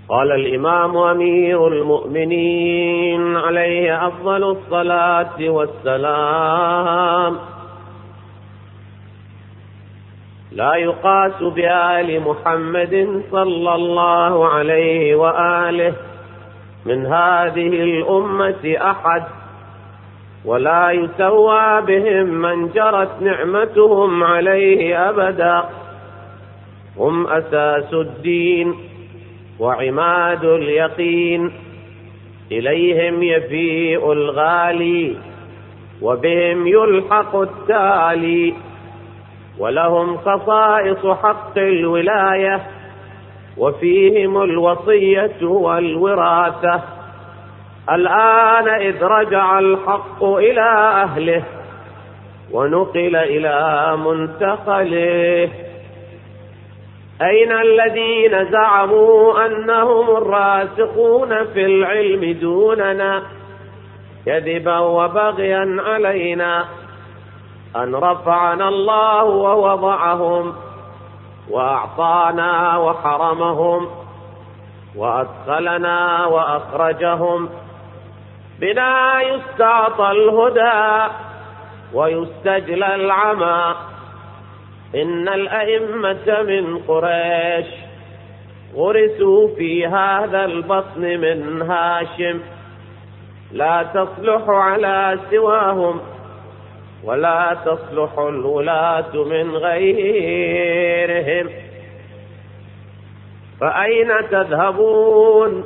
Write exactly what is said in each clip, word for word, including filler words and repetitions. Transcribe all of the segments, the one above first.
قال الإمام أمير المؤمنين عليه أفضل الصلاة والسلام: لا يقاس بآل محمد صلى الله عليه وآله من هذه الأمة أحد، ولا يسوى بهم من جرت نعمتهم عليه أبدا. هم أساس الدين وعماد اليقين، إليهم يفيء الغالي وبهم يلحق التالي، ولهم خصائص حق الولاية وفيهم الوصية والوراثة. الآن إذ رجع الحق إلى أهله ونقل إلى منتقله، أين الذين زعموا أنهم الراسخون في العلم دوننا كذبا وبغيا علينا؟ أن رفعنا الله ووضعهم، وأعطانا وحرمهم، وأدخلنا وأخرجهم. بنا يستعطى الهدى ويستجلى العمى. إن الأئمة من قريش غرسوا في هذا البطن من هاشم، لا تصلح على سواهم، ولا تصلح الولاة من غيرهم. فأين تذهبون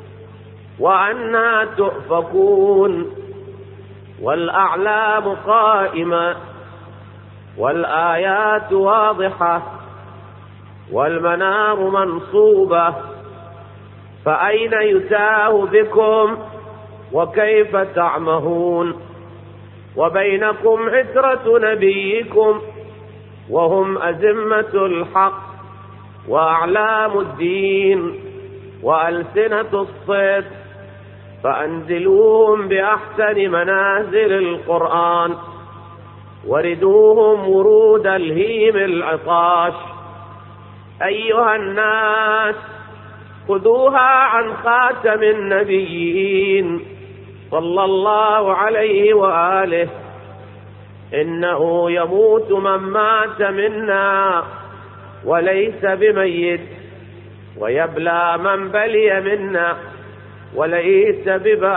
وأنى تؤفكون؟ والأعلام قائمة والآيات واضحة والمنار منصوبة، فأين يتاه بكم وكيف تعمهون؟ وبينكم عترة نبيكم وهم أزمة الحق وأعلام الدين وألسنة الصدق، فأنزلوهم بأحسن منازل القرآن، وردوهم ورود الهيم العطاش. أيها الناس، خذوها عن خاتم النبيين صلى الله عليه وآله: إنه يموت من مات منا وليس بميت، ويبلى من بلي منا وليس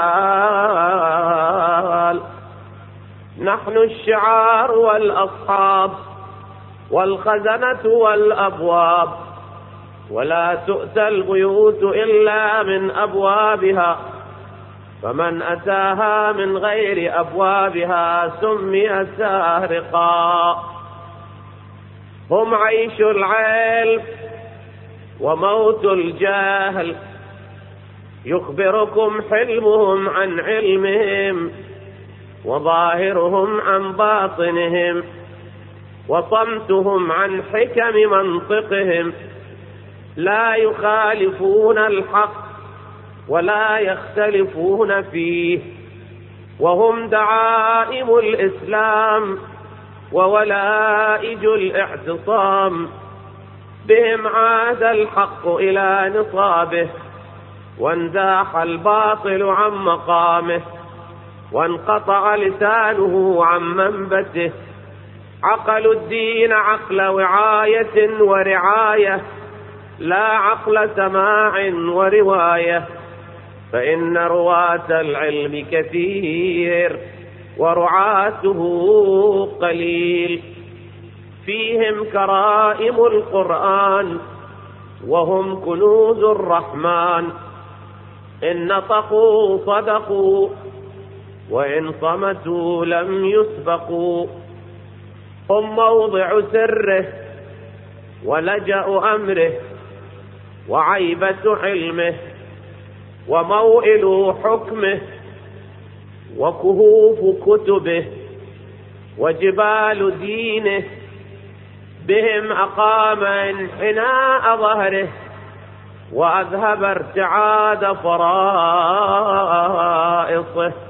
ببال. نحن الشعار والأصحاب والخزنة والأبواب، ولا تؤتى البيوت إلا من أبوابها، فمن أتاها من غير أبوابها سمي سارقا. هم عيش العلم وموت الجهل، يخبركم حلمهم عن علمهم وظاهرهم عن باطنهم، وصمتهم عن حكم منطقهم. لا يخالفون الحق ولا يختلفون فيه، وهم دعائم الإسلام وولائج الاعتصام. بهم عاد الحق إلى نصابه، وانزاح الباطل عن مقامه، وانقطع لسانه عن منبته. عقلوا الدين عقل وعاية ورعاية، لا عقل سماع ورواية. فإن رواة العلم كثير ورعاته قليل، فيهم كرائم القرآن وهم كنوز الرحمن. إن نطقوا صدقوا، وإن صمتوا لم يسبقوا. هم موضع سره ولجأ أمره وعيبة علمه وموئل حكمه وكهوف كتبه وجبال دينه. بهم أقام انحناء ظهره وأذهب ارتعاد فرائصه.